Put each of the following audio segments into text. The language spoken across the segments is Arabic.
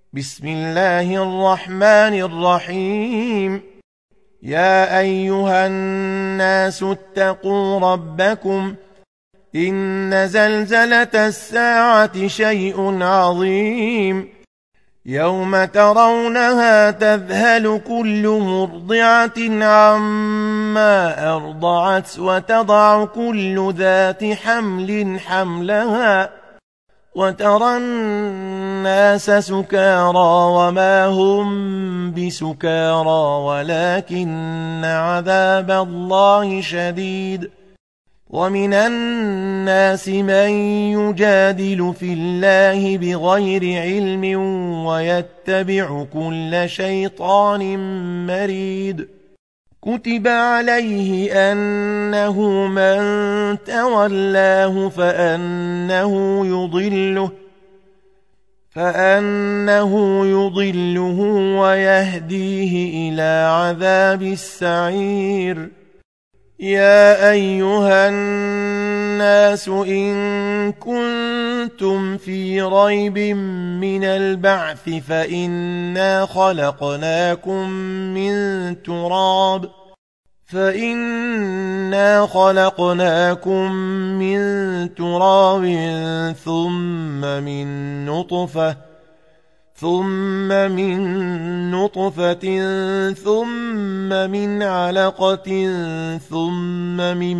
بسم الله الرحمن الرحيم. يا أيها الناس اتقوا ربكم إن زلزلة الساعة شيء عظيم يوم ترونها تذهل كل مرضعة عما أرضعت وتضع كل ذات حمل حملها وترى الناس سكارى وما هم بسكارى ولكن عذاب الله شديد. ومن الناس من يجادل في الله بغير علم ويتبع كل شيطان مريد. كتب عليه أنه من تولاه فأنه يضله ويهديه إلى عذاب السعير. يا أيها الناس إن كنتم في ريب من البعث فإنا خلقناكم من تراب ثم من نطفة ثم من علقة ثم من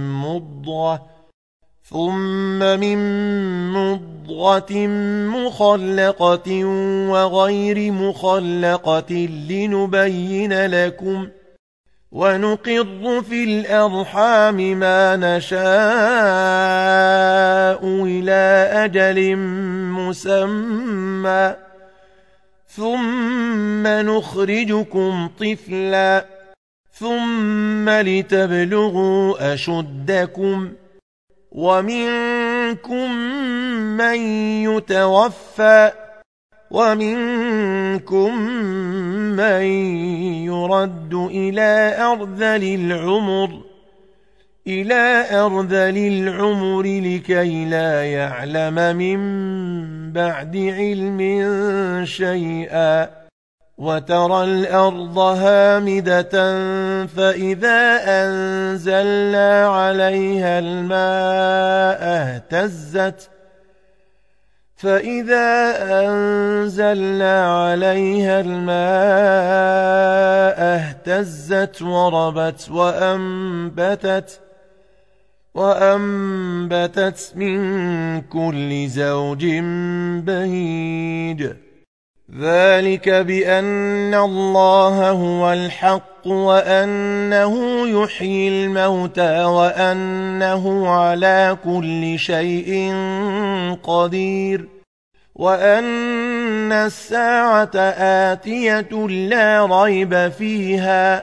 مضغة مخلقة وغير مخلقة لنبين لكم. ونقر في الأرحام ما نشاء إلى أجل مسمى ثم نخرجكم طفلا ثم لتبلغوا أشدكم ومنكم من يتوفى ومنكم من يرد إلى أرذل العمر لكي لا يعلم من بعد علم شيئا. وترى الأرض هامدة فإذا أنزلنا عليها الماء اهتزت وربت وأنبتت من كل زوج بهيج. ذلك بأن الله هو الحق وأنه يحيي الموتى وأنه على كل شيء قدير وأن الساعة آتية لا ريب فيها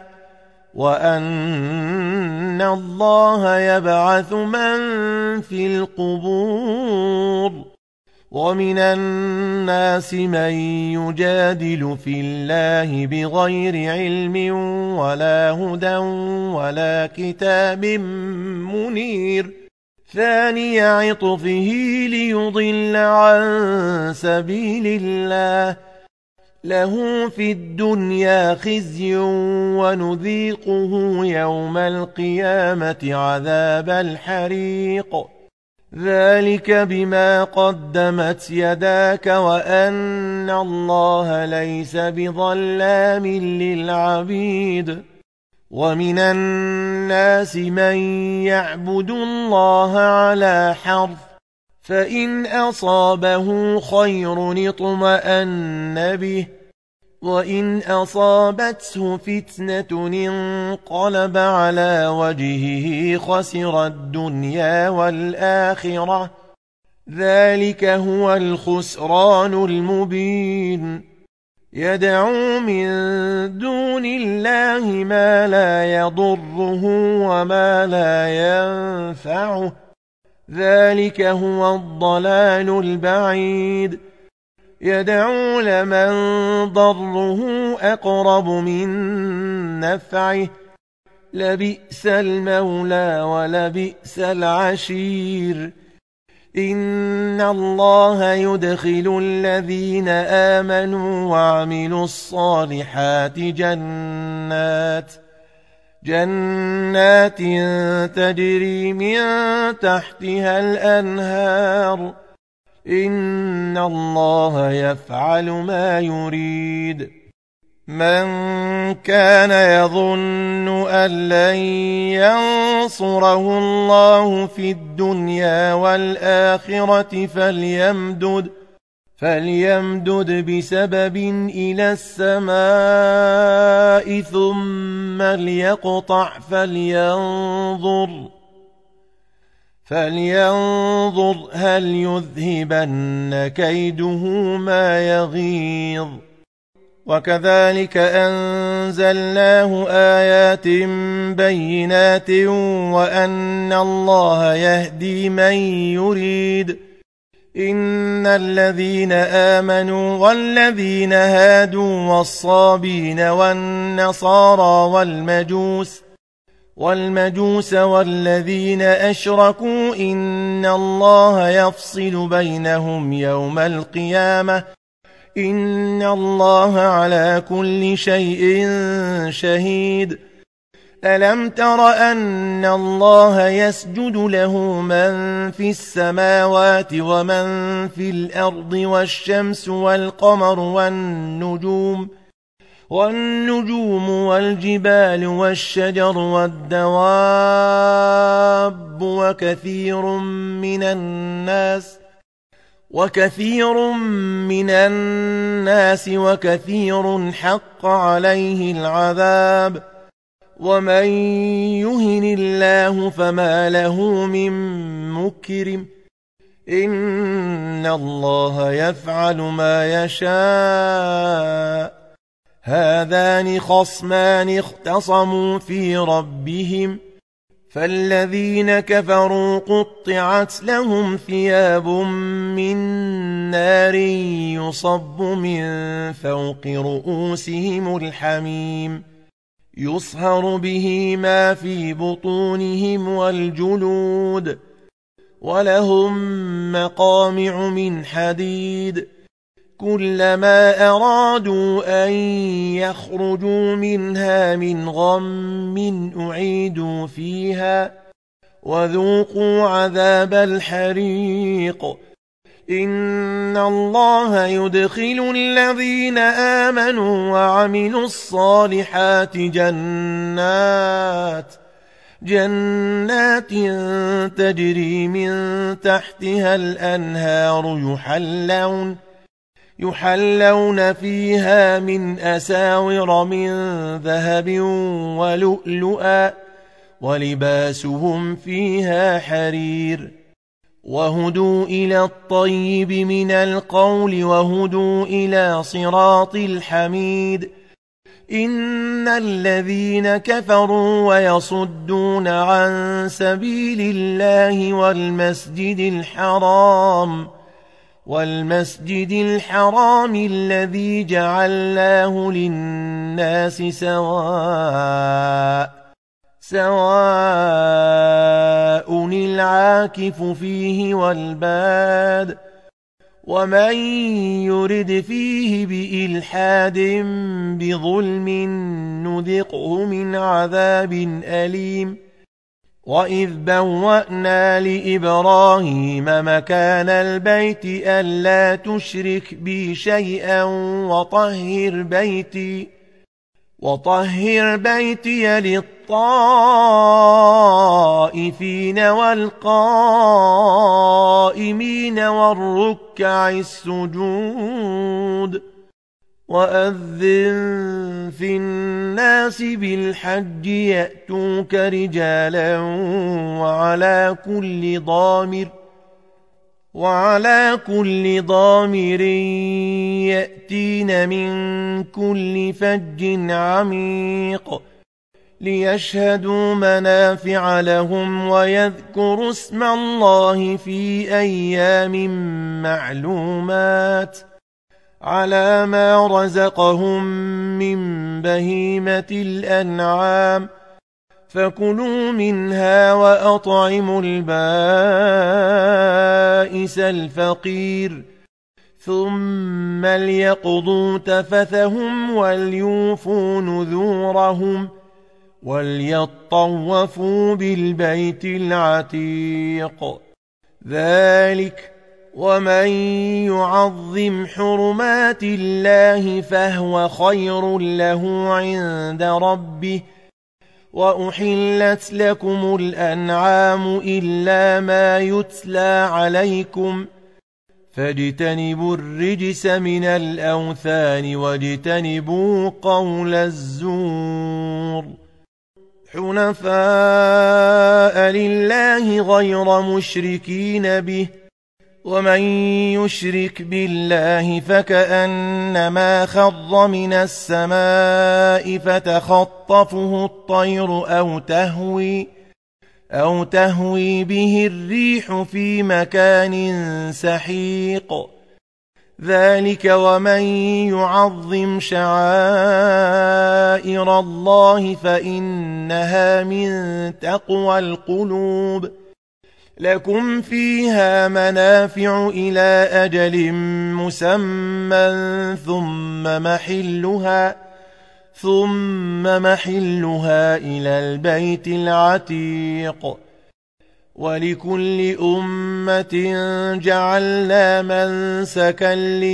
وأن الله يبعث من في القبور. ومن الناس من يجادل في الله بغير علم ولا هدى ولا كتاب منير. ثاني عطفه ليضل عن سبيل الله له في الدنيا خزي ونذيقه يوم القيامة عذاب الحريق. ذلك بما قدمت يداك وأن الله ليس بظلام للعبيد. ومن الناس من يعبد الله على حرف فإن أصابه خير اطمأن به وإن أصابته فتنة انقلب على وجهه خسر الدنيا والآخرة. ذلك هو الخسران المبين. يدعو من دون الله ما لا يضره وما لا ينفعه. ذلك هو الضلال البعيد. يدعو لمن ضره أقرب من نفعه لبئس المولى ولبئس العشير. إن الله يدخل الذين آمنوا وعملوا الصالحات جنات تجري من تحتها الأنهار إن الله يفعل ما يريد من كان يظن أن لن ينصره الله في الدنيا والآخرة فليمدد بسبب إلى السماء ثم ليقطع فلينظر هل يذهبن كيده ما يغيظ وكذلك أنزلناه آيات بينات وأن الله يهدي من يريد إن الذين آمنوا والذين هادوا والصابين والنصارى والمجوس والذين أشركوا إن الله يفصل بينهم يوم القيامة إن الله على كل شيء شهيد ألم تر أن الله يسجد له من في السماوات ومن في الأرض والشمس والقمر والنجوم والجبال والشجر والدواب وكثير من الناس وكثير حق عليه العذاب ومن يهن الله فما له من مكرم إن الله يفعل ما يشاء هذان خصمان اختصموا في ربهم فالذين كفروا قطعت لهم ثياب من نار يصب من فوق رؤوسهم الحميم يصهر به ما في بطونهم والجلود ولهم مقامع من حديد كلما أرادوا أن يخرجوا منها من غم أعيدوا فيها وذوقوا عذاب الحريق إن الله يدخل الذين آمنوا وعملوا الصالحات جنات تجري من تحتها الأنهار يحلون فيها من أساور من ذهب ولؤلؤا ولباسهم فيها حرير وهدوا إلى الطيب من القول وهدوا إلى صراط الحميد إن الذين كفروا ويصدون عن سبيل الله والمسجد الحرام الذي جعلناه للناس سواء العاكف فيه والباد ومن يرد فيه بإلحاد بظلم نذقه من عذاب أليم وإذ بوأنا لإبراهيم مكان البيت ألا تشرك بي شيئا وطهر بيتي للطائفين والقائمين والركع السجود وأذن في الناس بالحج يأتوك رجالا وعلى كل ضامر يأتين من كل فج عميق ليشهدوا منافع لهم ويذكروا اسم الله في أيام معلومات على ما رزقهم من بهيمة الأنعام فكلوا منها وأطعموا البائس الفقير ثم ليقضوا تفثهم وليوفوا نذورهم وليطوفوا بالبيت العتيق ذلك ومن يعظم حرمات الله فهو خير له عند ربه وأحلت لكم الأنعام إلا ما يتلى عليكم فاجتنبوا الرجس من الأوثان واجتنبوا قول الزور حنفاء لله غير مشركين به ومن يشرك بالله فكأنما خر من السماء فتخطفه الطير أو تهوي به الريح في مكان سحيق ذلك ومن يعظم شعائر الله فإنها من تقوى القلوب لكم فيها منافع إلى أجل مسمى ثم محلها إلى البيت العتيق ولكل أمة جعلنا منسكا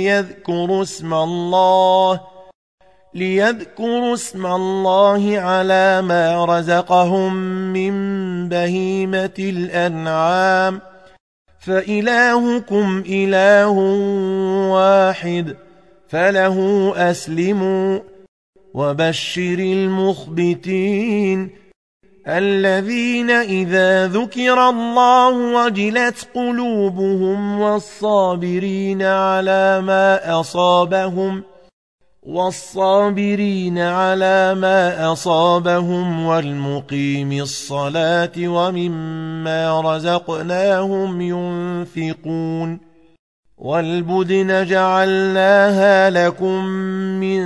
ليذكروا اسم الله على ما رزقهم من بهيمة الأنعام فإلهكم إله واحد فله أسلموا وبشر المخبتين الذين إذا ذكر الله وجلت قلوبهم والصابرين على ما أصابهم والمقيم الصلاة ومما رزقناهم ينفقون والبدن جعلناها لكم من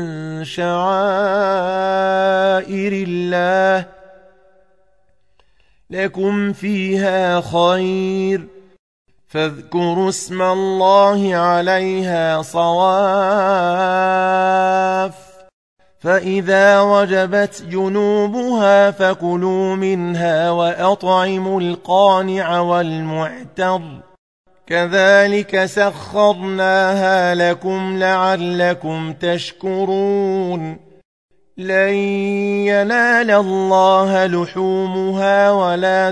شعائر الله لكم فيها خير فاذكروا اسم الله عليها صواف فإذا وجبت جنوبها فكلوا منها وأطعموا القانع والمعتر كذلك سخرناها لكم لعلكم تشكرون لن ينال الله لحومها ولا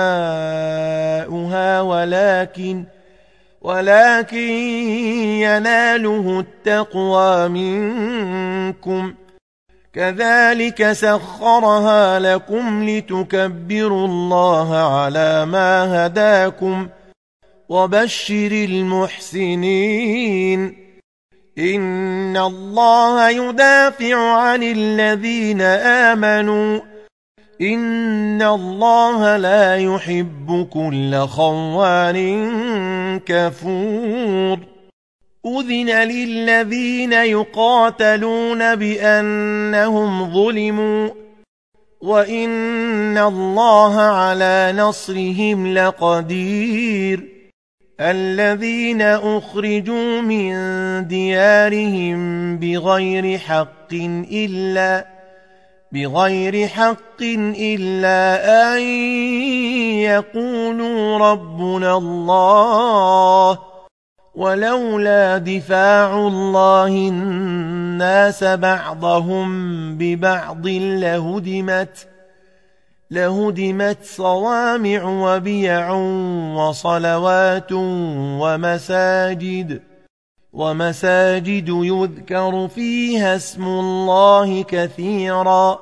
دماؤها ولكن يناله التقوى منكم كذلك سخرها لكم لتكبروا الله على ما هداكم وبشر المحسنين إن الله يدافع عن الذين آمنوا إن الله لا يحب كل خوان كفور أذن للذين يقاتلون بأنهم ظلموا وإن الله على نصرهم لقدير الذين أخرجوا من ديارهم بغير حق إلا أن يقولوا ربنا الله ولولا دفاع الله الناس بعضهم ببعض لهدمت صوامع وبيع وصلوات ومساجد يذكر فيها اسم الله كثيرا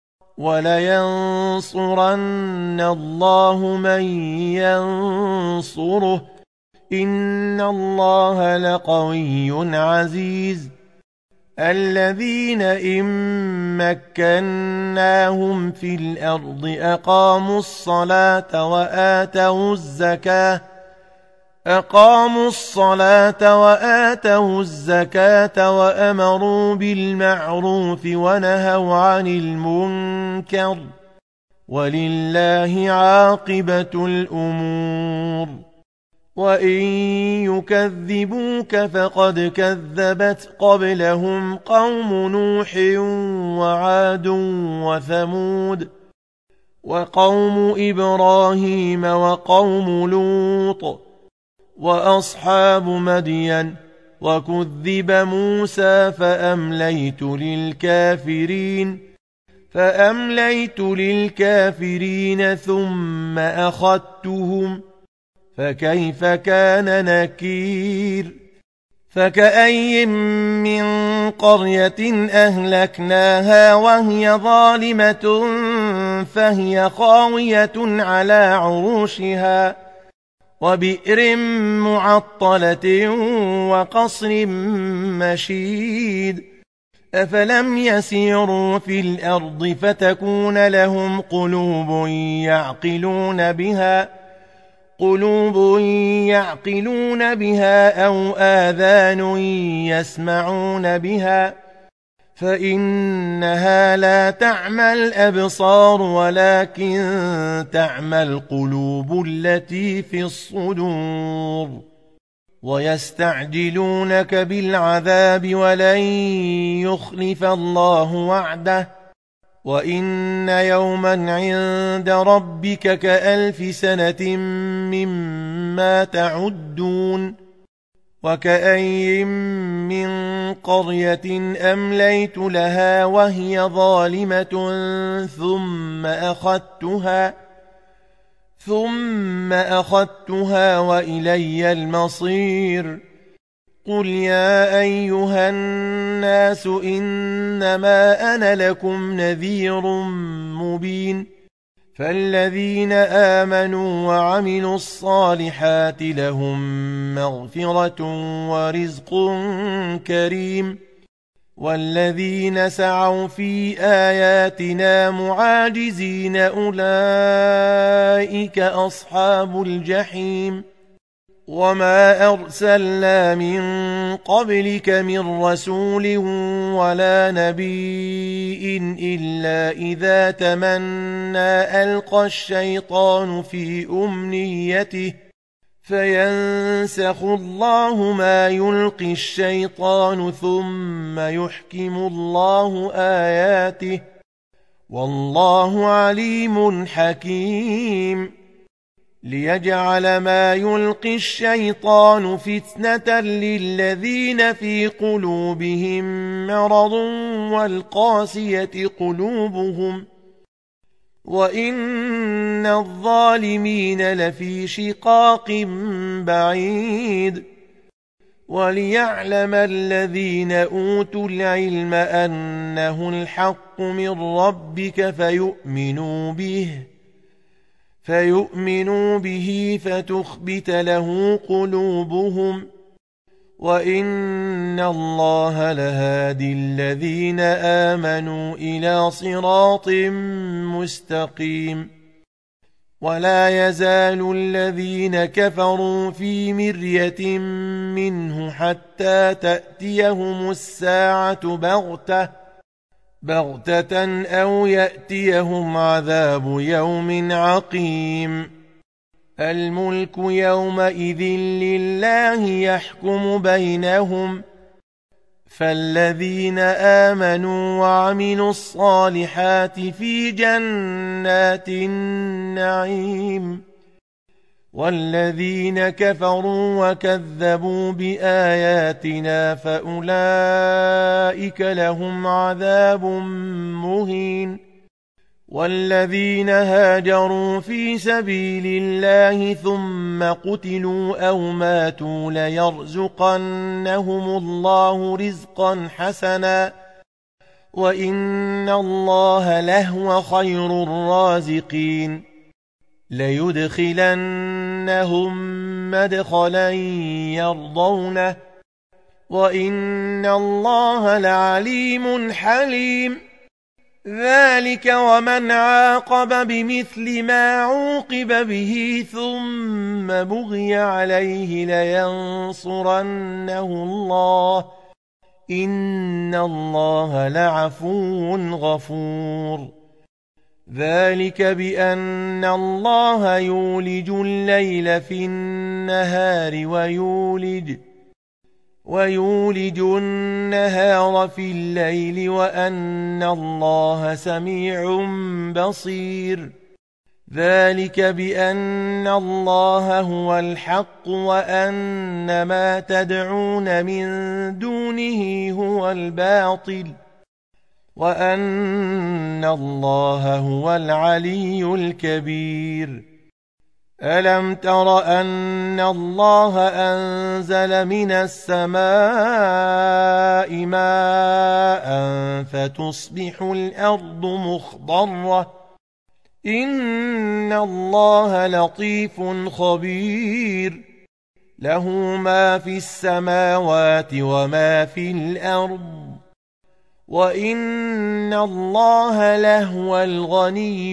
ولينصرن الله من ينصره إن الله لقوي عزيز الذين إن مكناهم في الأرض أقاموا الصلاة وآتوا الزكاة وأمروا بالمعروف ونهوا عن المنكر ولله عاقبة الأمور. وإن يكذبوك فقد كذبت قبلهم قوم نوح وعاد وثمود وقوم إبراهيم وقوم لوط وأصحاب مدين، وكذب موسى فأمليت للكافرين ثم أخذتهم، فكيف كان نكير. فكأي من قرية أهلكناها وهي ظالمة فهي خاوية على عروشها وبئر معطلة وقصر مشيد. أفلم يسيروا في الأرض فتكون لهم قلوب يعقلون بها أو آذان يسمعون بها، فإنها لا تعمى الأبصار ولكن تعمى القلوب التي في الصدور. ويستعجلونك بالعذاب ولن يخلف الله وعده، وإن يوما عند ربك كألف سنة مما تعدون. وكأي من قرية أمليت لها وهي ظالمة ثم أخذتها وإلي المصير. قل يا أيها الناس إنما أنا لكم نذير مبين. فالذين آمنوا وعملوا الصالحات لهم مغفرة ورزق كريم، والذين سعوا في آياتنا معاجزين أولئك أصحاب الجحيم. وما أرسلنا من قبلك من رسول ولا نبي إلا إذا تمنى ألقى الشيطان في أمنيته فينسخ الله ما يلقي الشيطان ثم يحكم الله آياته، والله عليم حكيم. ليجعل ما يلقي الشيطان فتنة للذين في قلوبهم مرض والقاسية قلوبهم، وإن الظالمين لفي شقاق بعيد. وليعلم الذين أوتوا العلم أنه الحق من ربك فيؤمنوا به فتخبت له قلوبهم، وإن الله لهادي الذين آمنوا إلى صراط مستقيم. ولا يزال الذين كفروا في مرية منه حتى تأتيهم الساعة بغتة أو يأتيهم عذاب يوم عقيم. الملك يومئذ لله يحكم بينهم، فالذين آمنوا وعملوا الصالحات في جنات النعيم، والذين كفروا وكذبوا بآياتنا فأولئك لهم عذاب مهين. والذين هاجروا في سبيل الله ثم قتلوا أو ماتوا ليرزقنهم الله رزقا حسنا، وإن الله لهو خير الرازقين. ليدخلنهم مدخلا يرضونه، وإن الله لعليم حليم. ذلك ومن عاقب بمثل ما عوقب به ثم بغي عليه لينصرنه الله، إن الله لعفو غفور. ذلك بأن الله يولج الليل في النهار ويولج النهار في الليل وأن الله سميع بصير ذلك بأن الله هو الحق وأن ما تدعون من دونه هو الباطل وأن الله هو العلي الكبير ألم تر أن الله أنزل من السماء ماء فتصبح الأرض مخضرة إن الله لطيف خبير له ما في السماوات وما في الأرض وإن الله لهو الغني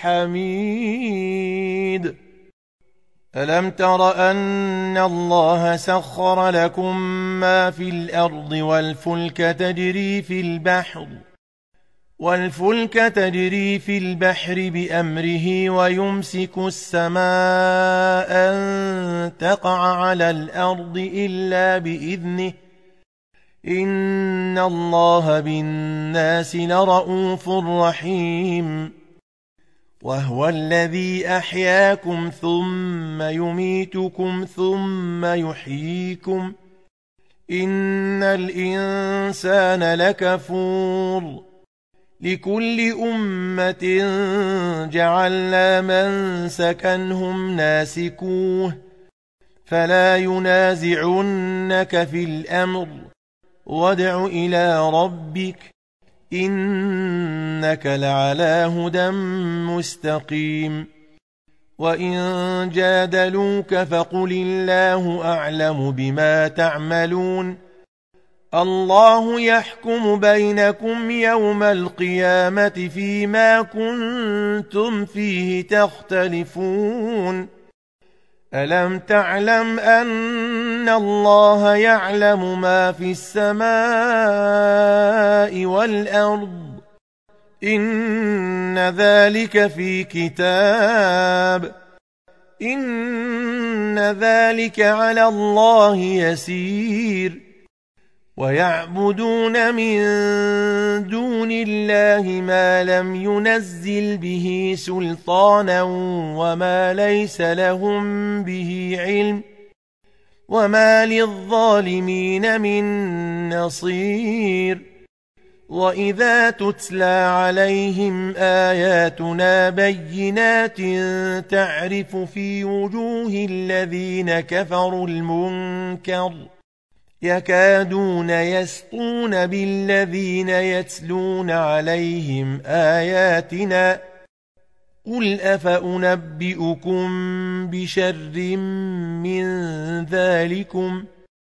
الحميد ألم تر أن الله سخر لكم ما في الأرض والفلك تجري في البحر بأمره ويمسك السماء أن تقع على الأرض إلا بإذنه إن الله بالناس لرءوف رحيم وهو الذي أحياكم ثم يميتكم ثم يحييكم إن الإنسان لكفور لكل أمة جعلنا منسكا هم ناسكوه فلا ينازعنك في الأمر وادع إلى ربك إنك لعلى هدى مستقيم وإن جادلوك فقل الله أعلم بما تعملون الله يحكم بينكم يوم القيامة فيما كنتم فيه تختلفون ألم تعلم أن الله يعلم ما في السماء والأرض إن ذلك في كتاب إن ذلك على الله يسير ويعبدون من دون الله ما لم ينزل به سلطانا وما ليس لهم به علم وما للظالمين من نصير وإذا تتلى عليهم آياتنا بينات تعرف في وجوه الذين كفروا المنكر يكادون يسطون بالذين يتلون عليهم آياتنا قل أفأنبئكم بشر من ذلكم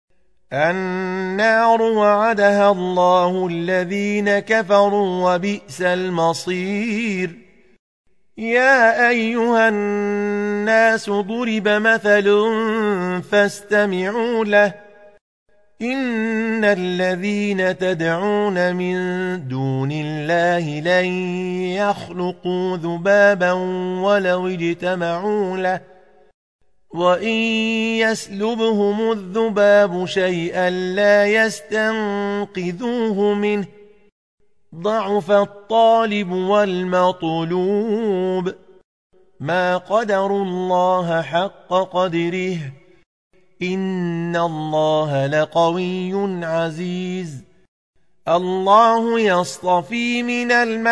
النار وعدها الله الذين كفروا وبئس المصير يا أيها الناس ضرب مثل فاستمعوا له إن الذين تدعون من دون الله لن يخلقوا ذبابا ولو اجتمعوا له وإن يسلبهم الذباب شيئا لا يستنقذوه منه ضعف الطالب والمطلوب ما قدروا الله حق قدره إن الله لقوي عزيز الله يصطفي من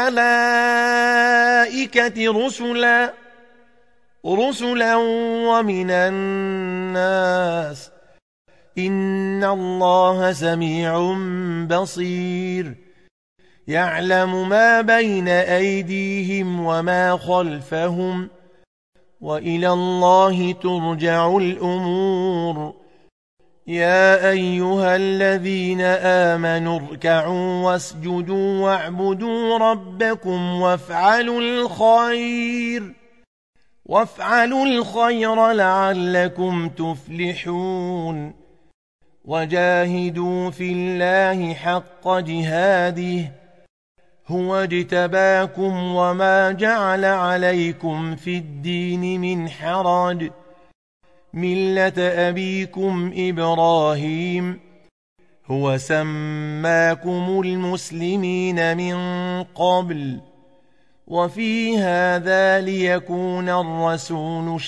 الملائكة رسلا ومن الناس إن الله سميع بصير يعلم ما بين أيديهم وما خلفهم وإلى الله ترجع الأمور يا أيها الذين آمنوا اركعوا واسجدوا واعبدوا ربكم وافعلوا الخير لعلكم تفلحون وجاهدوا في الله حق جهاده هو اجتباكم وما جعل عليكم في الدين من حرج ملة أبيكم إبراهيم هو سماكم المسلمين من قبل وفي هذا ليكون الرسول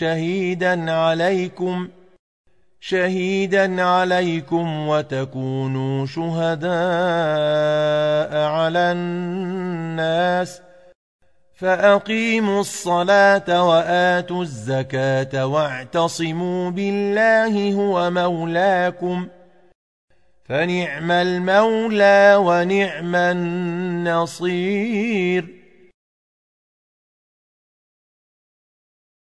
شهيدا عليكم وتكونوا شهداء على الناس فأقيموا الصلاة وآتوا الزكاة واعتصموا بالله هو مولاكم فنعم المولى ونعم النصير